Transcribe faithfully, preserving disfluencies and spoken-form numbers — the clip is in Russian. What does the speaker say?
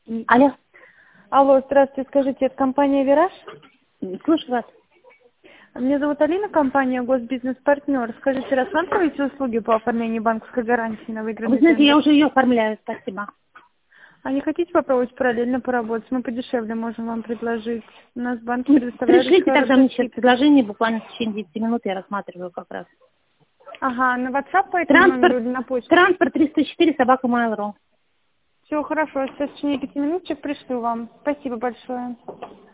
Алло. Алло, здравствуйте, скажите, это компания «Вираж»? Слушаю вас. Меня зовут Алина, компания «Госбизнес-партнер». Скажите, рассматриваете услуги по оформлению банковской гарантии на Вы выигранный знаете, я тендер? уже ее оформляю, спасибо. А не хотите попробовать параллельно поработать? Мы подешевле можем вам предложить. У нас банки Ну, предоставляют очень пришлите тогда хорошие мне сейчас скидки. предложение, буквально в течение десяти минут я рассматриваю как раз. Ага, на WhatsApp по этому номеру Транспорт, или на почту? транспорт триста четыре, собака Mail.ru. Все хорошо, сейчас в течение пяти минуточек пришлю вам. Спасибо большое.